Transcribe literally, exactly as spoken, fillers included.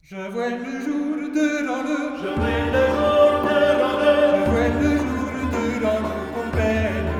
Je vois le jour de l'an, Je vois le jour de l'an, je vois le jour de l'an, mon père.